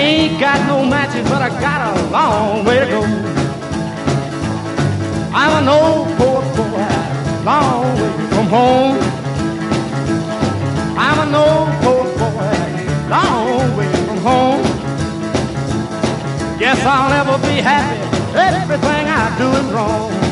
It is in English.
ain't got no matches, but I got a long way to go. I'm an old poor boy, long way from home. I'm an old poor boy, long way from home. Guess I'll never be happy, everything I do is wrong.